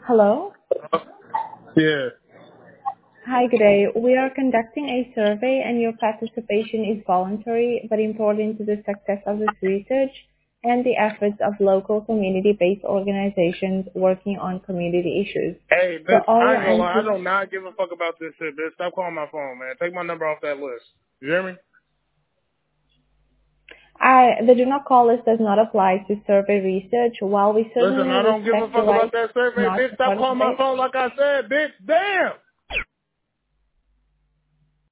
Hello. Yeah. Hi, good day. We are conducting a survey and your participation is voluntary but important to the success of this research and the efforts of local community-based organizations working on community issues. Hey, So bitch, all I your ain't gonna lie. I answers, do not give a fuck about this shit, bitch. Stop calling my phone, man. Take my number off that list. You hear me? the do not call list does not apply to survey research. While we Listen, certainly I don't give a respect the fuck about right that survey, not bitch. to Stop calling my participate, phone like I said, bitch. Damn!